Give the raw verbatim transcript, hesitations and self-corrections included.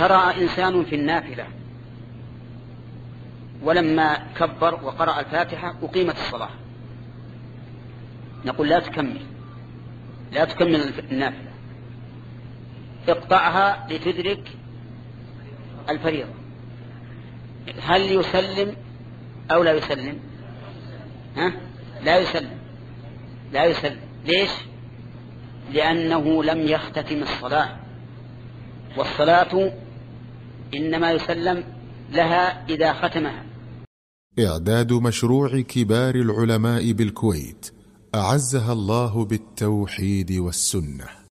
شرع إنسان في النافلة ولما كبر وقرأ الفاتحة أقيمت الصلاة، نقول لا تكمل لا تكمل النافلة، اقطعها لتدرك الفريضة. هل يسلم أو لا يسلم؟ ها؟ لا يسلم لا يسلم. ليش؟ لأنه لم يختتم الصلاة، والصلاة إنما يسلم لها إذا ختمها. إعداد مشروع كبار العلماء بالكويت أعزها الله بالتوحيد والسنة.